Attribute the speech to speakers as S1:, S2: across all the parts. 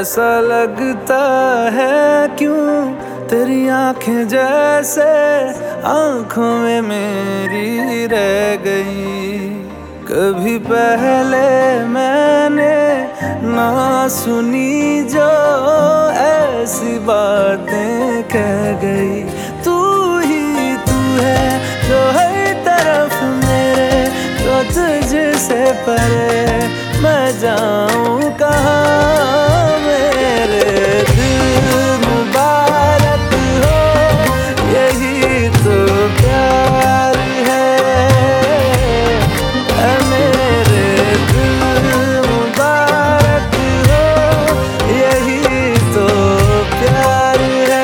S1: ऐसा लगता है क्यों तेरी आंखें जैसे आंखों में मेरी रह गई। कभी पहले मैंने ना सुनी जो ऐसी बातें कह गई। तू ही तू है जो हर तरफ मेरे, तो तुझसे परे मैं जाऊं कहाँ। मेरे दिल मुबारक हो, यही तो प्यार है। मेरे दिल मुबारक हो, यही तो प्यार है।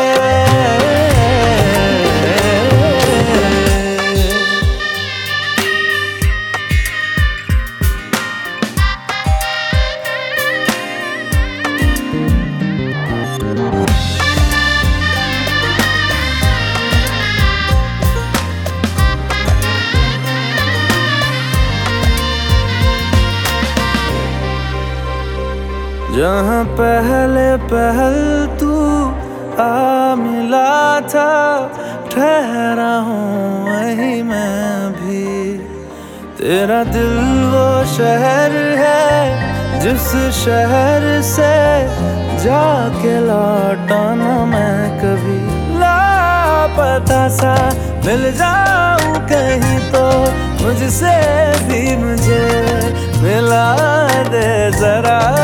S1: जहाँ पहले पहल तू आ मिला था, ठहरा हूँ वहीं मैं भी। तेरा दिल वो शहर है जिस शहर से जाके लौटा ना मैं कभी। लापता सा मिल जाऊं कहीं तो मुझसे भी मुझे मिला दे जरा।